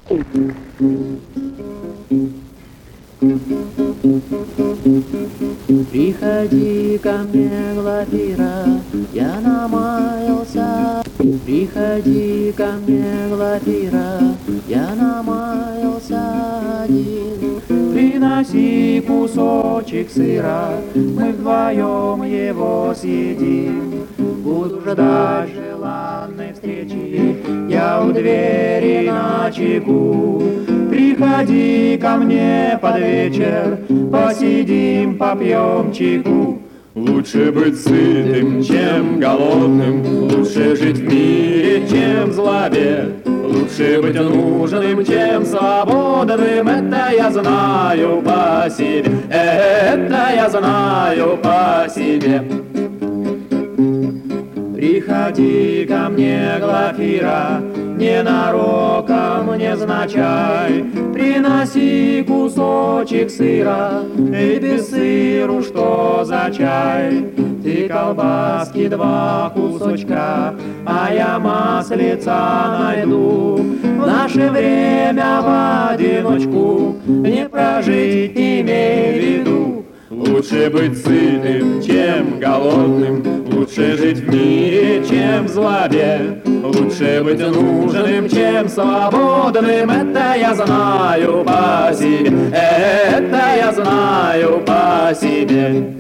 Приходи ко мне, Глафира, я намаялся. Приходи ко мне, Глафира, я намаялся один. Приноси кусочек сыра, мы вдвоем его съедим. Буду ждать желанной встречи, я у двери начеку. Приходи ко мне под вечер, посидим, попьем чайку. Лучше быть сытым, чем голодным, лучше жить в мире, чем в злобе. Лучше быть нужным, чем свободным, это я знаю по себе, это я знаю по себе. Приходи ко мне, Глафира, ненароком, невзначай. Приноси кусочек сыра, и без сыру что за чай? Ты колбаски 2 кусочка, а я маслица найду. В наше время в одиночку не прожить, имей в виду. Лучше быть сытым, чем голодным, лучше жить в мире, чем в злобе. Лучше быть нужным, чем свободным, это я знаю по себе, это я знаю по себе.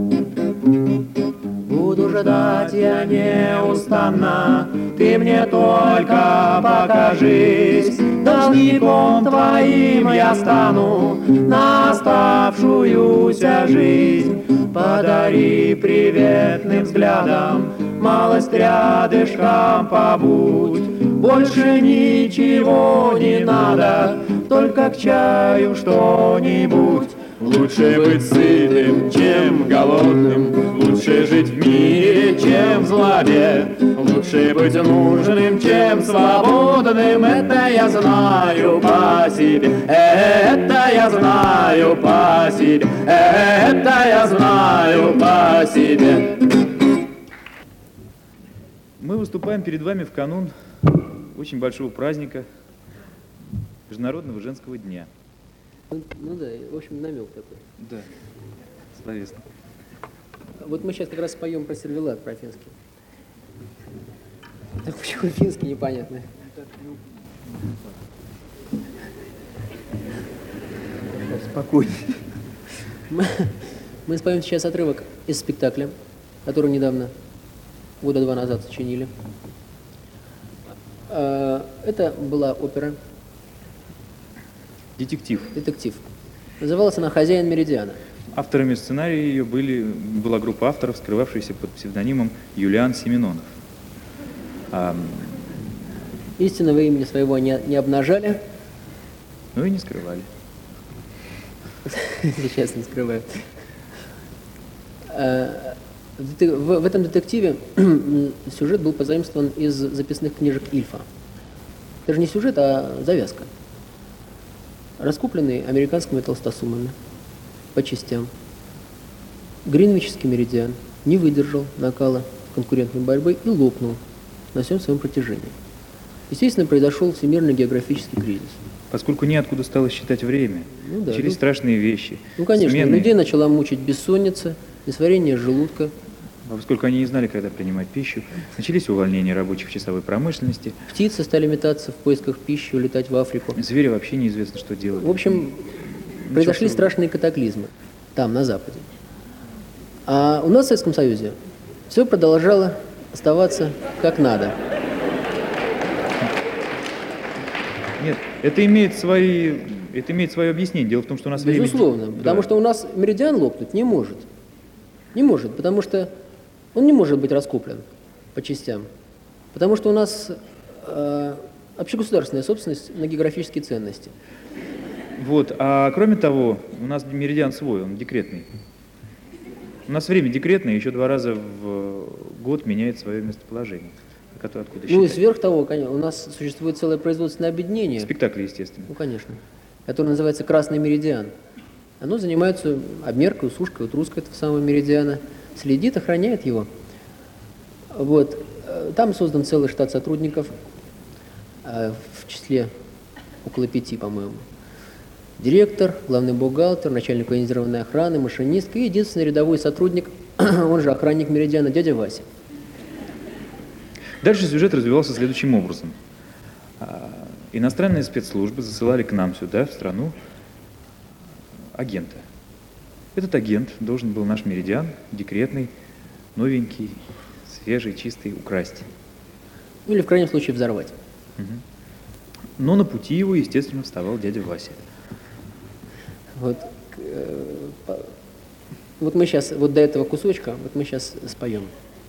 Буду ждать я неустанно, ты мне только покажись. Должником твоим я стану на оставшуюся жизнь. Подари приветным взглядом, малость рядышком побудь. Больше ничего не надо, только к чаю что-нибудь. Лучше быть сытым, чем голодным, лучше жить в мире, чем в злобе. Лучше быть нужным, чем свободным, это я знаю по себе, это я знаю по себе, это я знаю по себе. Мы выступаем перед вами в канун очень большого праздника, Международного женского дня. Ну да, в общем, намек такой. Да, словесно. Вот мы сейчас как раз споем про сервелат, про финский. Так почему финский, непонятно. Спокойнее. Мы споем сейчас отрывок из спектакля, который недавно, 2 года назад сочинили. Это была опера. Детектив. Детектив. Называлась она «Хозяин Меридиана». Авторами сценария ее была группа авторов, скрывавшаяся под псевдонимом Юлиан Семенонов. Истинного имени своего не обнажали. Ну и не скрывали. Сейчас не скрывают. В этом детективе сюжет был позаимствован из записных книжек Ильфа. Это же не сюжет, а завязка. Раскупленный американскими толстосумами по частям. Гринвичский меридиан не выдержал накала конкурентной борьбы и лопнул на всем своем протяжении. Естественно, произошел всемирный географический кризис. Поскольку неоткуда стало считать время, Ну да, начались страшные вещи. Ну, конечно, смены, людей начала мучить бессонница, несварение желудка. поскольку они не знали, когда принимать пищу, начались увольнения рабочих в часовой промышленности. Птицы стали метаться в поисках пищи, улетать в Африку. Звери вообще неизвестно, что делать. В общем, произошли страшные катаклизмы там, на Западе. А у нас в Советском Союзе все продолжало оставаться как надо. Нет, это имеет свое объяснение. Дело в том, что у нас Безусловно, время... потому что у нас меридиан лопнуть не может. Не может, потому что он не может быть раскуплен по частям. Потому что у нас общегосударственная собственность на географические ценности. Вот, а кроме того, у нас меридиан свой, он декретный. У нас время декретное, еще 2 раза в год меняет свое местоположение. Откуда Ну считать? и сверх того, конечно, у нас существует целое производственное объединение. Спектакли, естественно. Ну, конечно. Которое называется «Красный меридиан». Оно занимается обмеркой, усушкой, утруской этого самого меридиана, следит, охраняет его. Вот. Там создан целый штат сотрудников, в числе около 5, по-моему. Директор, главный бухгалтер, начальник военизированной охраны, машинистка и единственный рядовой сотрудник, он же охранник Меридиана, дядя Вася. Дальше сюжет развивался следующим образом. Иностранные спецслужбы засылали к нам сюда, в страну, агента. Этот агент должен был наш Меридиан, декретный, новенький, свежий, чистый, украсть. Или в крайнем случае взорвать. Но на пути его, естественно, вставал дядя Вася. Вот мы сейчас, вот до этого кусочка, вот мы сейчас споем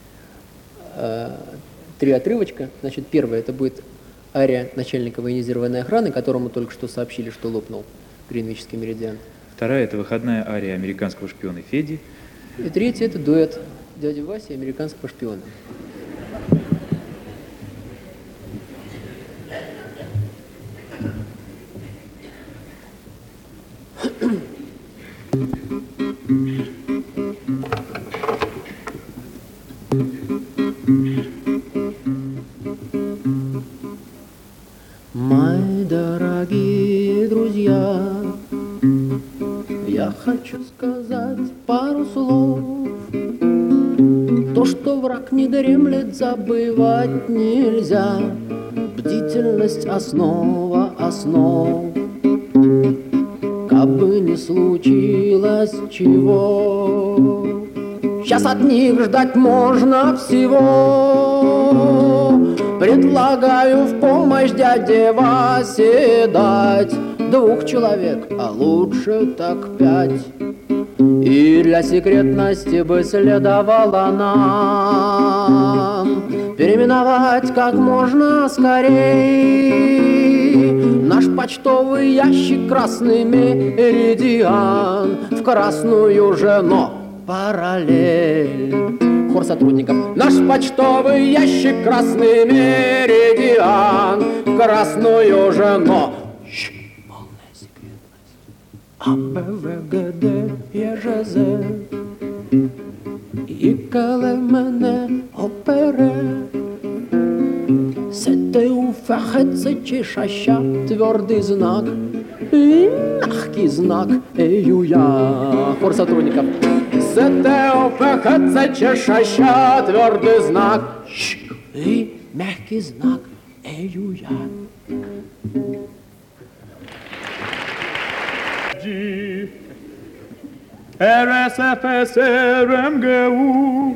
3 отрывочка. Значит, первое, это будет ария начальника военизированной охраны, которому только что сообщили, что лопнул Гринвичский меридиан. Вторая – это выходная ария американского шпиона Феди. И третье – это дуэт дяди Васи и американского шпиона. Мои дорогие друзья, я хочу сказать пару слов. То, что враг не дремлет, забывать нельзя. Бдительность — основа основ. Кабы не случилось чего, сейчас от них ждать можно всего. Предлагаю в помощь дяде Васе дать 2 человек, а лучше так 5. И для секретности бы следовало нам переименовать как можно скорей наш почтовый ящик «Красный меридиан» в красную же, но параллель. Хор сотрудников. Наш почтовый ящик «Красный меридиан» в красную же, но полная секретность. АБВГД, ЕЖЗ и КЛМН ОПР. СТУ, ФХЦ, чешаща, твердый знак и мягкий знак ЭЮЯ. Хор сотрудников. СТУ, ФХЦ, чешаща, твердый знак и мягкий знак ЭЮЯ. РСФСР, МГУ.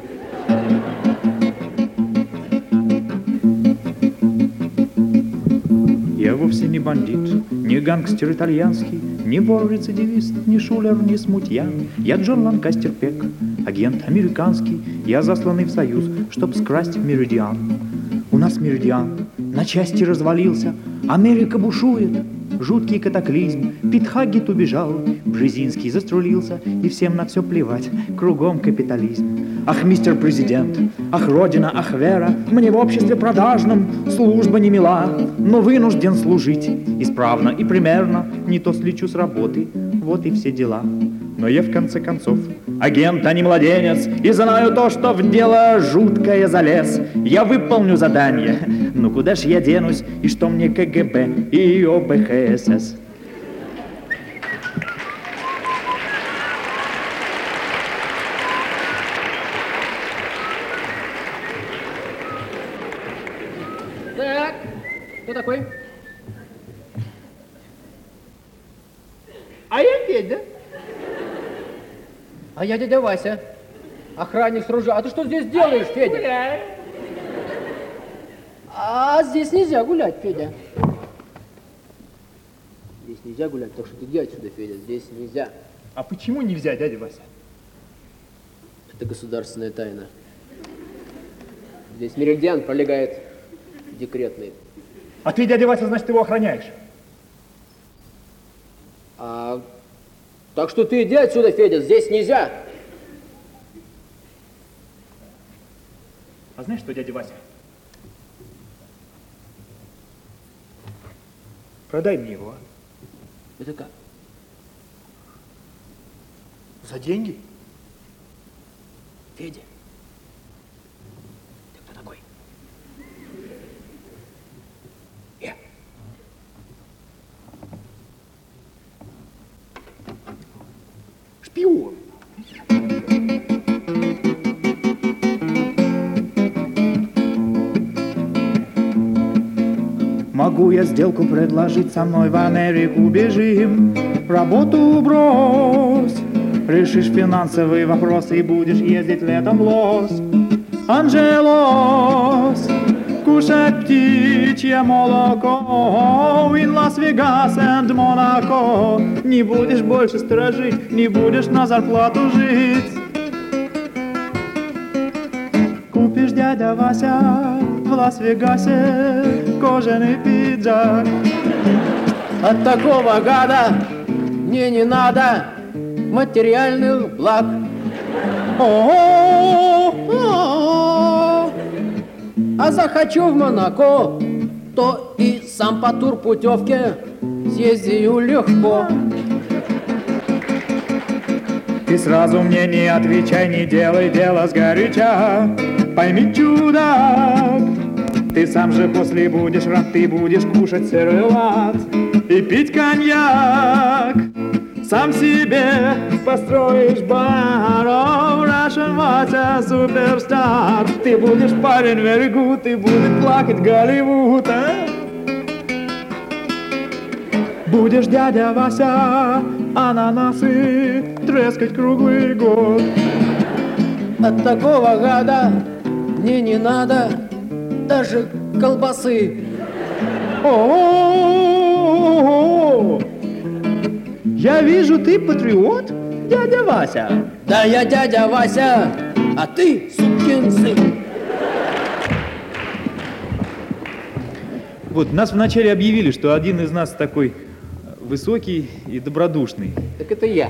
Я вовсе не бандит, не гангстер итальянский, не вор-рецидивист, не шулер, не смутьян. Я Джон Ланкастер Пек, агент американский. Я засланный в Союз, чтоб скрасть меридиан. У нас меридиан на части развалился, Америка бушует, жуткий катаклизм. Пит Хаггет убежал, Бжезинский заструлился, и всем на все плевать, кругом капитализм. Ах, мистер президент, ах, родина, ах, вера, мне в обществе продажном служба не мила, но вынужден служить исправно и примерно, не то слечу с работы, вот и все дела. Но я в конце концов агент, а не младенец, и знаю то, что в дело жуткое залез. Я выполню задание, но куда ж я денусь, и что мне КГБ и ОБХСС? Так, кто такой? А я Федя. А я дядя Вася, охранник с ружьем. А ты что здесь делаешь, Федя? Гуляю. А здесь нельзя гулять, Федя. Здесь нельзя гулять, так что ты иди отсюда, Федя. Здесь нельзя. А почему нельзя, дядя Вася? Это государственная тайна. Здесь меридиан пролегает декретный. А ты, дядя Вася, значит, его охраняешь? Так что ты иди отсюда, Федя, здесь нельзя. А знаешь что, дядя Вася? Продай мне его, а? Это как? За деньги? Федя, ты кто такой? Могу я сделку предложить, со мной в Америку бежим. Работу брось, решишь финансовые вопросы и будешь ездить летом в Лос-Анджелес. Кушать птичье молоко in Лас-Вегас and Монако. Не будешь больше сторожить, не будешь на зарплату жить. Купишь, дядя Вася, в Лас-Вегасе кожаный пиджак. От такого гада мне не надо материальных благ. А захочу в Монако, то и сам по турпутевке съездию легко. Ты сразу мне не отвечай, не делай дело сгоряча. Пойми, чудак, ты сам же после будешь рад, ты будешь кушать сервелат и пить коньяк. Сам себе построишь бар, Russian Вася суперстар. Ты будешь парень very good, ты будешь плакать Голливуд, а? Будешь, дядя Вася, ананасы трескать круглый год. От такого гада мне не надо даже колбасы. О-о-о-о-о! Я вижу, ты патриот, дядя Вася. Да я дядя Вася, а ты сукин сын. Вот, нас вначале объявили, что один из нас такой высокий и добродушный. Так это я.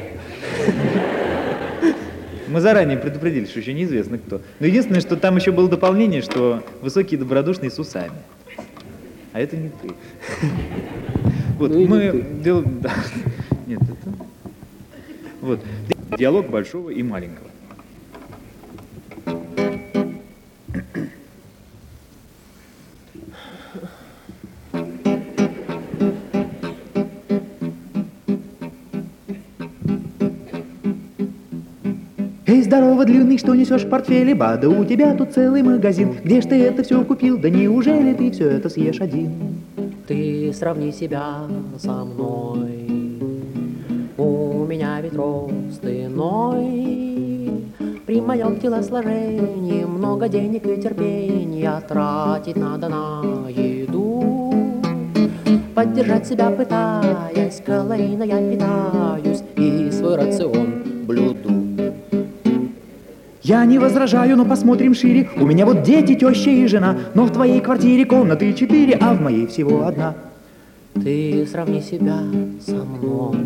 Мы заранее предупредили, что еще неизвестно кто. Но единственное, что там еще было дополнение, что высокий и добродушный с усами. А это не ты. Вот, Ну, мы делаем... Да. Нет, это... Вот. Диалог большого и маленького. Эй, здорово, длинный, что несешь в портфеле, ба, да у тебя тут целый магазин. Где ж ты это все купил, да неужели ты все это съешь один? Ты сравни себя со мной, у меня ведь рост иной. При моем телосложении много денег и терпения тратить надо на еду. Поддержать себя пытаясь, калорийно я питаюсь и свой рацион блюду. Я не возражаю, но посмотрим шире. У меня вот дети, теща и жена, но в твоей квартире комнаты 4, а в моей всего одна. Ты сравни себя со мной,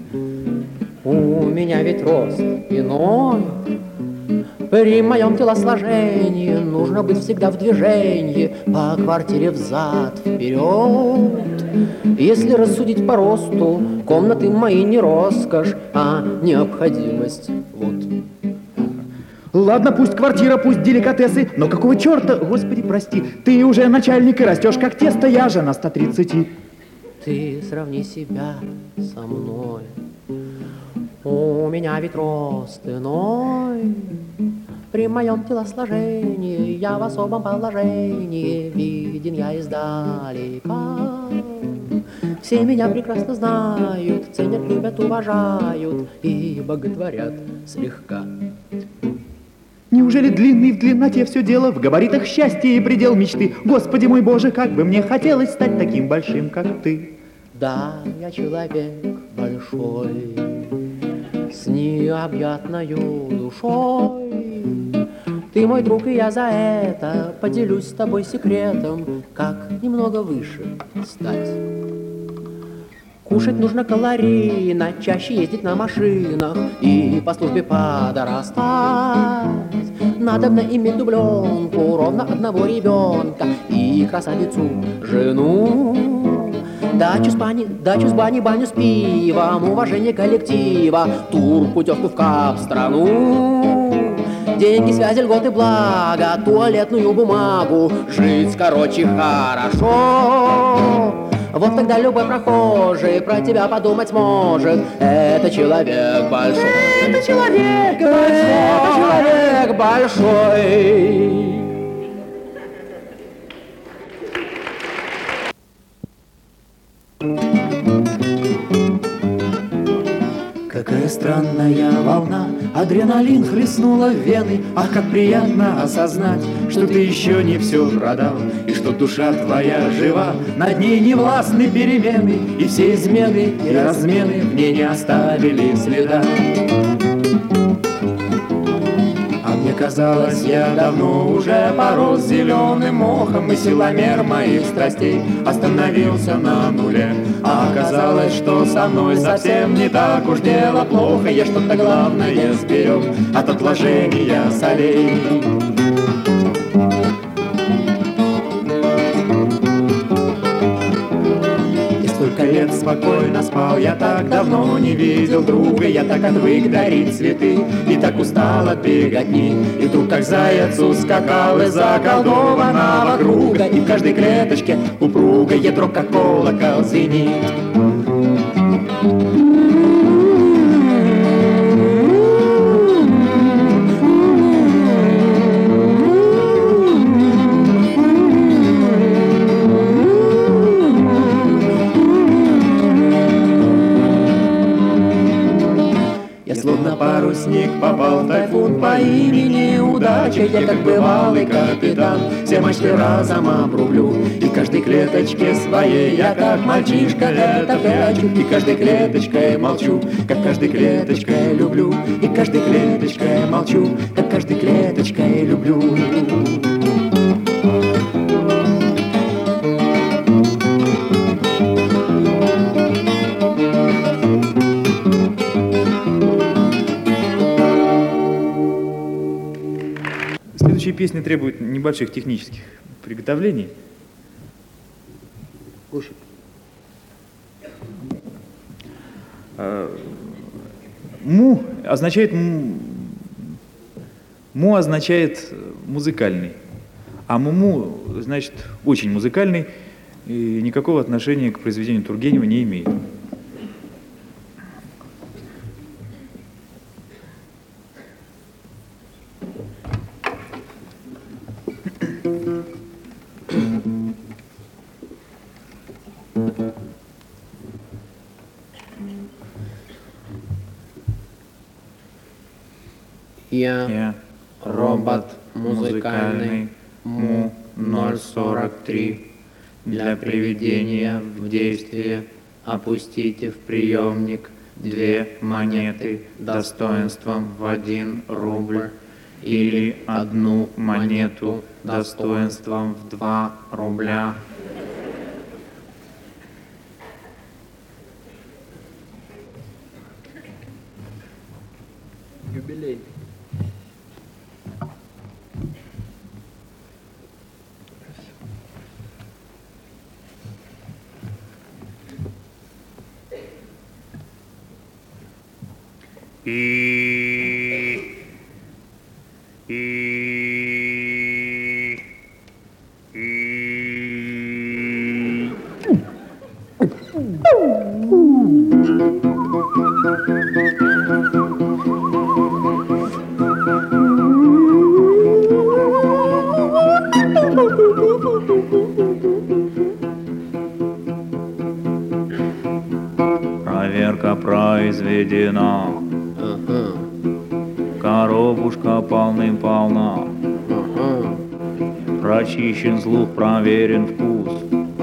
у меня ведь рост иной. При моем телосложении нужно быть всегда в движении, по квартире взад, вперед. Если рассудить по росту, комнаты мои не роскошь, а необходимость. Вот. Ладно, пусть квартира, пусть деликатесы, но какого черта, господи, прости, ты уже начальник и растешь как тесто, я же на 130. Ты сравни себя со мной, у меня ведь рост иной. При моем телосложении я в особом положении, виден я издалека. Все меня прекрасно знают, ценят, любят, уважают и боготворят слегка. Неужели длинный в длинноте все дело, в габаритах счастья и предел мечты? Господи мой Боже, как бы мне хотелось стать таким большим, как ты. Да, я человек большой, с необъятною душой. Ты мой друг, и я за это поделюсь с тобой секретом, как немного выше стать. Кушать нужно калорийно, чаще ездить на машинах и по службе подрастать. Надобно иметь дубленку, ровно одного ребенка и красавицу жену. Дачу с бани, баню с пивом, уважение коллектива, тур, путевку в кап-страну. Деньги, связи, льготы, блага, туалетную бумагу, жить, короче, хорошо. Вот тогда любой прохожий про тебя подумать сможет. Это человек большой. Это человек большой. Это человек большой. странная волна, адреналин хлестнула в вены. Ах, как приятно осознать, что ты еще не все продал, и что душа твоя жива, над ней не властны перемены, и все измены и размены в ней не оставили следа. А мне казалось, я давно уже порос зеленым мохом, и силомер моих страстей остановился на нуле. А оказалось, что со мной совсем не так уж дело плохо, я что-то главное сберег от отложения солей. Столько лет спокойно спал, я так давно не видел друга, я так отвык дарить цветы и так устал от беготни. И вдруг как заяц ускакал из заколдованного круга, и в каждой клеточке упруго ядро как колокол звенит. Словно парусник попал в тайфун по имени Удача. Я как бывалый капитан все мачты разом обрублю, и каждой клеточке своей я как мальчишка это прячу, и каждой клеточкой молчу, как каждой клеточкой люблю, и каждой клеточкой молчу, как каждой клеточкой люблю. Следующие песни требуют небольших технических приготовлений. Слушай. Му означает музыкальный, а муму значит очень музыкальный и никакого отношения к произведению Тургенева не имеет. Я робот музыкальный Му-043. Для приведения в действие опустите в приемник 2 монеты достоинством в 1 рубль или 1 монету достоинством в 2 рубля. Юбилей. Проверка произведена. Коробушка полным-полна. Прочищен слух, проверен вкус.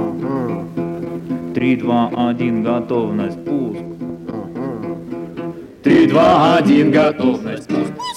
3, 2, 1, готовность, пуск. 3, 2, 1, готовность.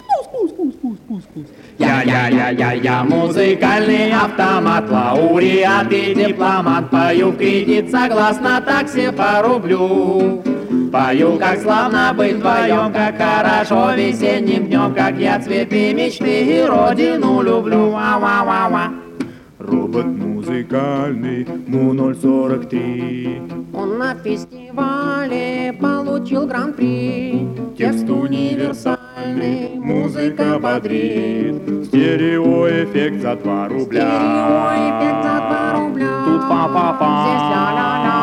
Я, музыкальный автомат, лауреат и дипломат. Пою в кредит согласно такси по рублю. Пою, как славно быть вдвоем, как хорошо весенним днем, как я цветы мечты и родину люблю. Ва-ва-ва-ва. Робот музыкальный Му-043. Он на фестивале получил гран-при. Текст универсальный, музыка бодрит. Стереоэффект за 2 рубля. Стереоэффект за 2 рубля. Тут фа-фа-фа. Здесь ля-ля-ля.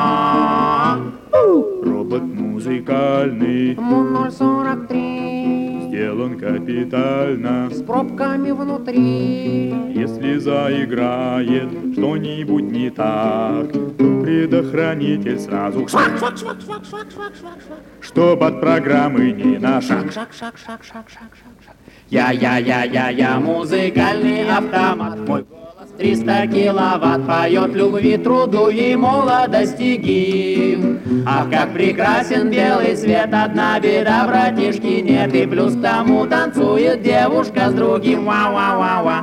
Робот музыкальный Му-043. сделан капиталом. капитально. С пробками внутри. Если заиграет что-нибудь не так, то предохранитель сразу швак, швак, швак, швак, швак, швак, швак, швак, чтоб от программы не на шаг. Шаг, шаг, шаг, шаг, шаг, шаг, шаг. Я, музыкальный автомат. Мой голос 300 киловатт поет любви, труду и молодости гимн. Ах, как прекрасен белый свет, одна беда, братишки, нет. И плюс к тому танцует девушка с другим. Ва-ва-ва-ва.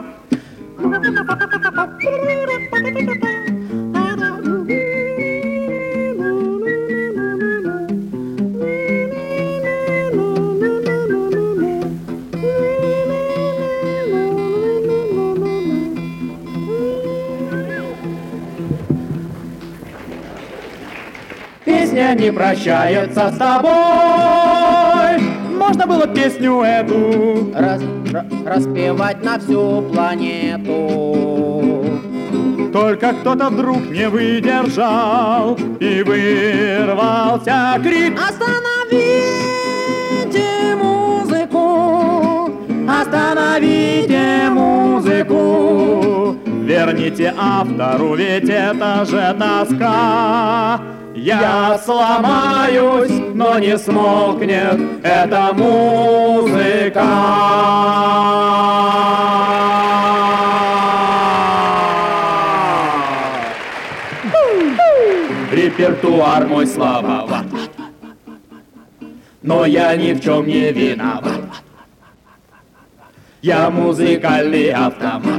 Песня не прощается с тобой. Можно было песню эту Распевать на всю планету. Только кто-то вдруг не выдержал и вырвался крик: Остановите музыку! остановите музыку, верните автору, ведь это же тоска. Я сломаюсь, но не смолкнет эта музыка. Репертуар мой слабоват, но я ни в чем не виноват. Я музыкальный автомат.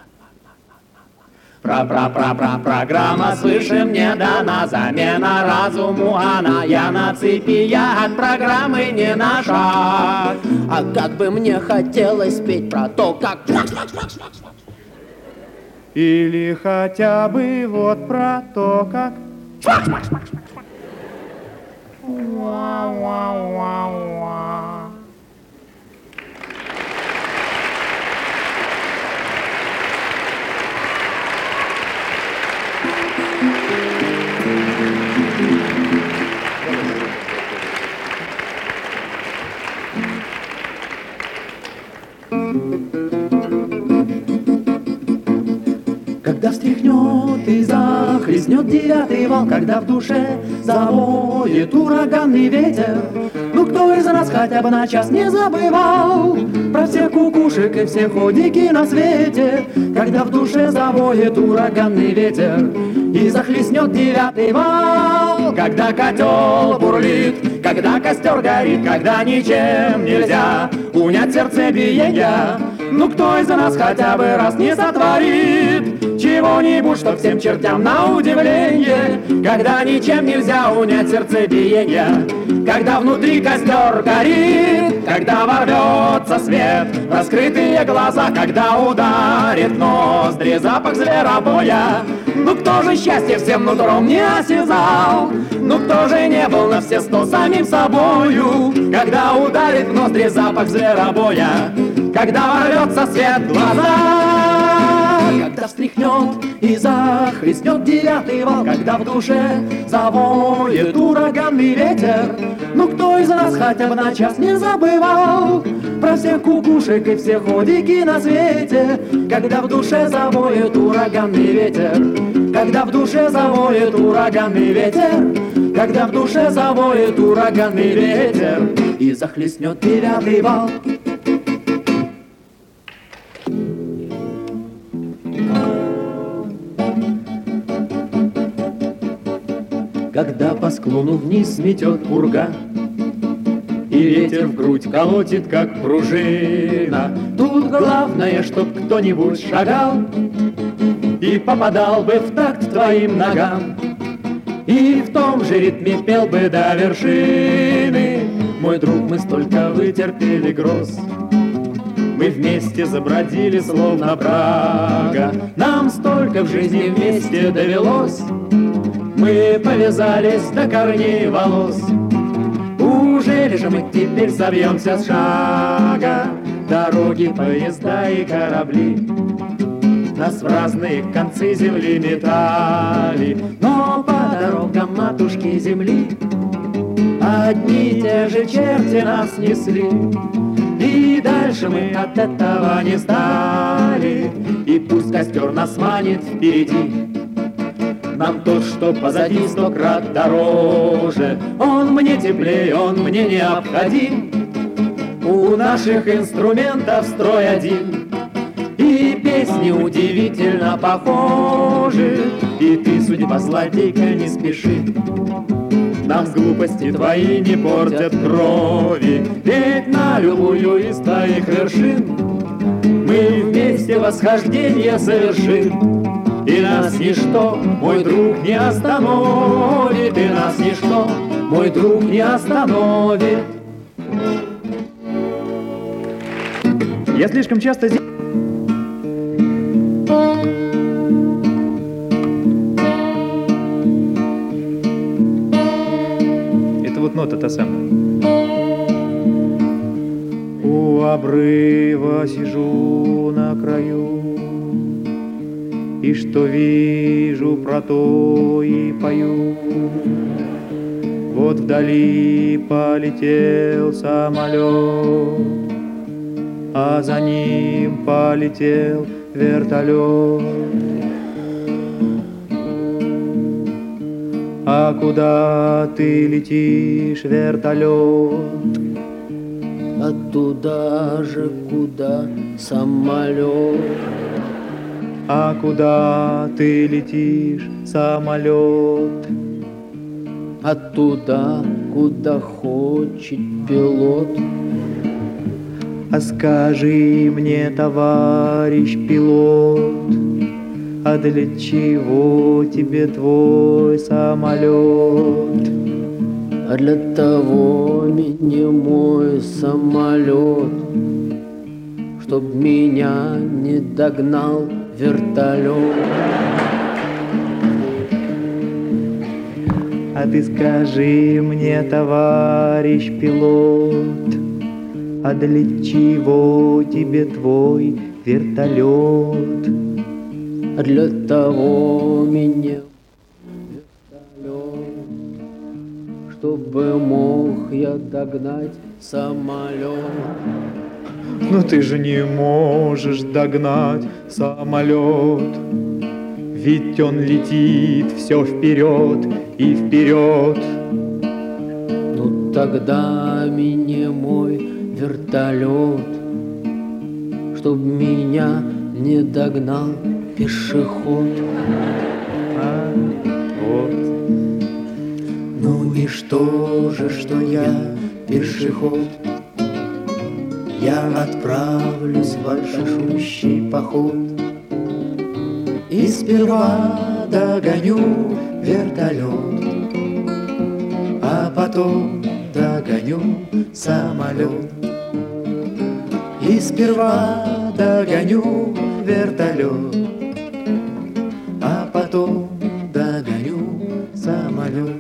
Программа свыше мне дана, замена разуму она. Я на цепи, я от программы не на шаг. А как бы мне хотелось петь про то, как... Или хотя бы вот про то, как... Когда встряхнет и захлестнет девятый вал, когда в душе завоет ураганный ветер, ну кто из нас хотя бы на час не забывал про всех кукушек и все ходики на свете? Когда в душе завоет ураганный ветер и захлестнет девятый вал, когда котел бурлит, когда костер горит, когда ничем нельзя унять сердцебиение, ну кто из нас хотя бы раз не сотворит чего-нибудь, что всем чертям на удивление? Когда ничем нельзя унять сердцебиение, когда внутри костер горит, когда ворвется свет в раскрытые глаза, когда ударит в ноздри запах зверобоя, ну кто же счастье всем нутром не осязал? Ну кто же не был на все 100 самим собою? Когда ударит в ноздри запах зверобоя, когда ворвется свет в глаза, когда встряхнет и захлестнет девятый вал, когда в душе завоет ураганный ветер, ну кто из нас хотя бы на час не забывал про всех кукушек и все ходики на свете? Когда в душе завоет ураганный ветер, когда в душе завоет ураганный ветер, когда в душе завоет ураганный ветер и захлестнет девятый вал. Когда по склону вниз метет пурга, и ветер в грудь колотит, как пружина, тут главное, чтоб кто-нибудь шагал и попадал бы в такт твоим ногам, и в том же ритме пел бы до вершины. Мой друг, мы столько вытерпели гроз, мы вместе забродили, словно Прага, нам столько в жизни вместе довелось. Мы повязались до корней волос. Ужели же мы теперь собьемся с шага? Дороги, поезда и корабли нас в разные концы земли метали, но по дорогам матушки земли одни и те же черти нас несли. И И дальше мы от этого не стали, и пусть костер нас манит впереди. Нам тот, что позади, 100 крат дороже. Он мне теплее, он мне необходим. У наших инструментов строй один, и песни удивительно похожи. И ты, судьба злодейка, не спеши. Нам глупости твои не портят крови, ведь на любую из твоих вершин мы вместе восхождение совершим. И нас ничто, мой друг, не остановит, и нас ничто, мой друг, не остановит. Я слишком часто здесь... Это вот нота та самая. У обрыва сижу на краю, и что вижу, про то и пою. Вот вдали полетел самолет, а за ним полетел вертолет. А куда ты летишь, вертолет? А туда же, куда самолет. А куда ты летишь, самолет? А туда, куда хочет пилот. А скажи мне, товарищ пилот, а для чего тебе твой самолет? А для того мне мой самолет, чтоб меня не догнал вертолет. А ты скажи мне, товарищ пилот, а для чего тебе твой вертолет? А для того меня вертолет, чтобы мог я догнать самолет. Но ты же не можешь догнать самолет, ведь он летит все вперед и вперед. Ну тогда мне мой вертолет, чтоб меня не догнал пешеход. А, вот. Ну и что же, что я пешеход? Я отправлюсь в большущий поход, и сперва догоню вертолет, а потом догоню самолет. И сперва догоню вертолет, а потом догоню самолет.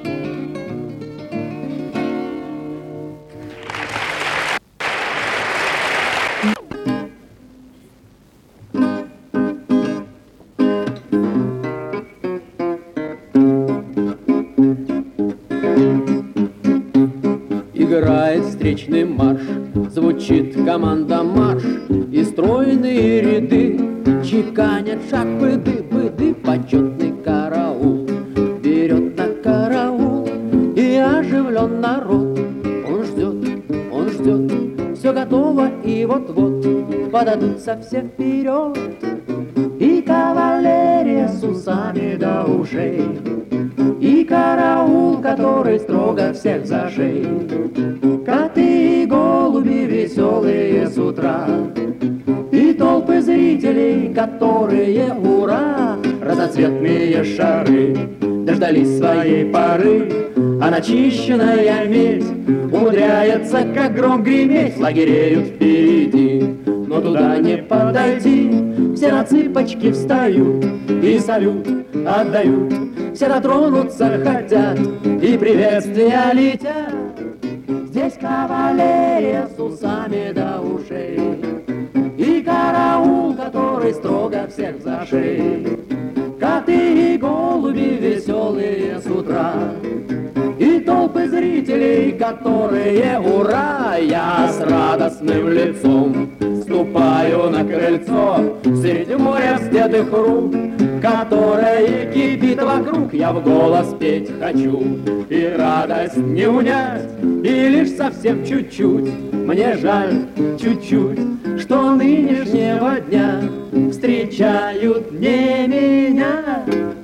Играет встречный марш, звучит команда марш, и стройные ряды чеканят шаг быды-быды. Почетный караул берет на караул, и оживлен народ. Он ждет, все готово, и вот-вот подадутся все вперед. И кавалерия с усами до ушей, и караул, который строго всех за шею. Коты и голуби веселые с утра, и толпы зрителей, которые, ура, разноцветные шары дождались своей поры. А начищенная медь умудряется, как гром греметь, лагереют впереди, но туда не подойти. Все на цыпочки встают и салют отдают, все дотронуться хотят и приветствия летят. Здесь кавалерия с усами до ушей, и караул, который строго всех за шею. Коты и голуби веселые с утра, и толпы зрителей, зрителей, которые ура, я с радостным лицом ступаю на крыльцо среди моря вздетых рук, которое кипит вокруг. Я в голос петь хочу, и радость не унять, и лишь совсем чуть-чуть. Мне жаль чуть-чуть, что нынешнего дня встречают не меня.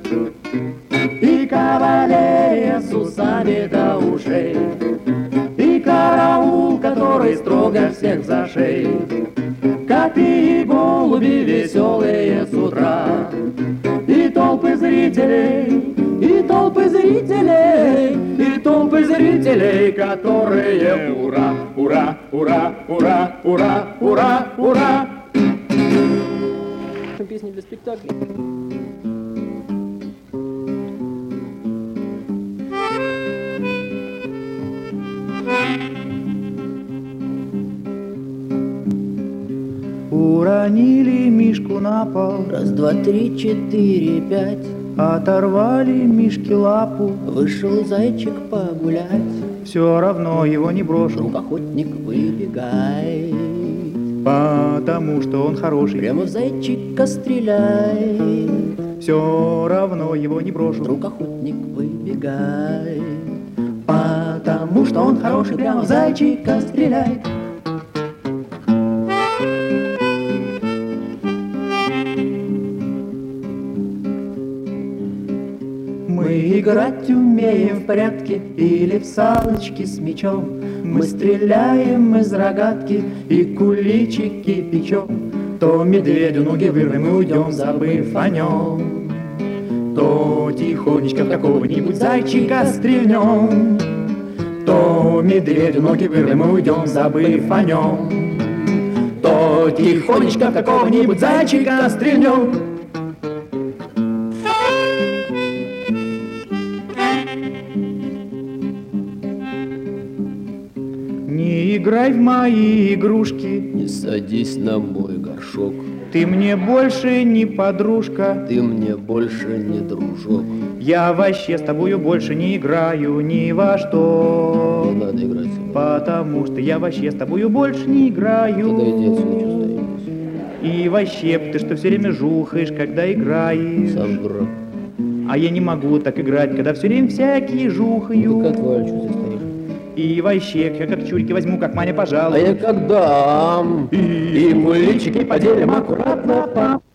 И кавалерия с усами до ушей, и караул, который строго всех за шею, коты и голуби веселые с утра, и толпы зрителей, и толпы зрителей, и толпы зрителей, которые ура, ура, ура, ура, ура, ура, ура. Песни для спектакля. Уронили Мишку на пол, Раз, два, три, четыре, пять. оторвали Мишке лапу, Вышел зайчик погулять. все равно его не брошу, Вдруг охотник выбегает, потому что он хороший. прямо в зайчика стреляет. Все равно его не брошу, Вдруг охотник выбегает, потому что он хороший, прямо в зайчика стреляет. Мы играть умеем в прятки или в салочки с мячом. Мы стреляем из рогатки и куличики печем. То медведю ноги вырвем и уйдем, забыв о нем. То тихонечко в какого-нибудь зайчика стрельнем. То медведю ноги вырвем и уйдем, забыв о нем. То тихонечко в какого-нибудь зайчика стрельнем. не играй в мои игрушки, Не садись на мой горшок, ты мне больше не подружка. ты мне больше не дружок. Я вообще с тобою больше не играю ни во что. Не надо играть со мной. Потому что я вообще с тобою больше не играю. Тогда иди отсюда, что стоишь. И вообще, ты что все время жухаешь, когда играешь. Сам дурак. А я не могу так играть, когда все время всякие Ты жухаю. как отваль, что ты стоишь. И вообще, я как чурики возьму, как Маня, А пожалуй. я как дам. И куличики поделим аккуратно, пап.